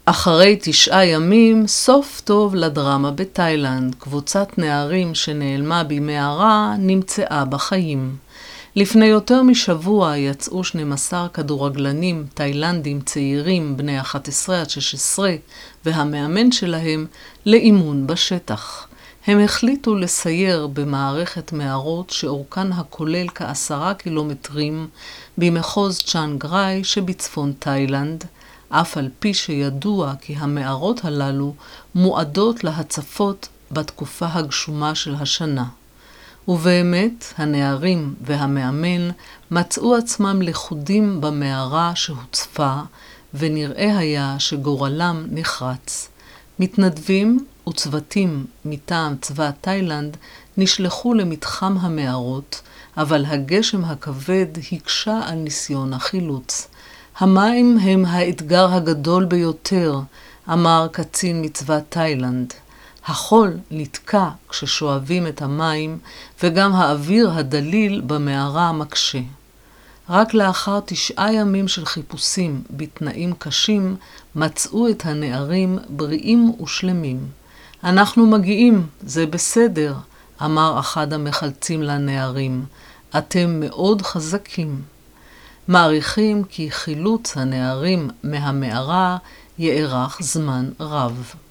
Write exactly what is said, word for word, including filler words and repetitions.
אחרי תשעה ימים, סוף טוב לדרמה בתאילנד. קבוצת נערים שנעלמה במערה נמצאה בחיים. לפני יותר משבוע יצאו שנים עשר כדורגלנים תאילנדים צעירים בני אחת עשרה עד שש עשרה והמאמן שלהם לאימון בשטח. הם החליטו לסייר במערכת מערות שאורכן הכולל כעשרה קילומטרים במחוז צ'אנג ראי שבצפון תאילנד, אף על פי שידוע כי המערות הללו מועדות להצפות בתקופה הגשומה של השנה. ובאמת, הנערים והמאמן מצאו עצמם לכודים במערה שהוצפה, ונראה היה שגורלם נחרץ. מתנדבים וצוותים מטעם צבא תאילנד נשלחו למתחם המערות, אבל הגשם הכבד הקשה על ניסיון החילוץ. המים הם האתגר הגדול ביותר, אמר קצין מצבא תאילנד. החול נתקע כששואבים את המים, וגם האוויר הדליל במערה מקשה. רק לאחר תשעה ימים של חיפושים בתנאים קשים, מצאו את הנערים בריאים ושלמים. אנחנו מגיעים, זה בסדר, אמר אחד המחלצים לנערים. אתם מאוד חזקים. מעריכים כי חילוץ הנערים מהמערה יארך זמן רב.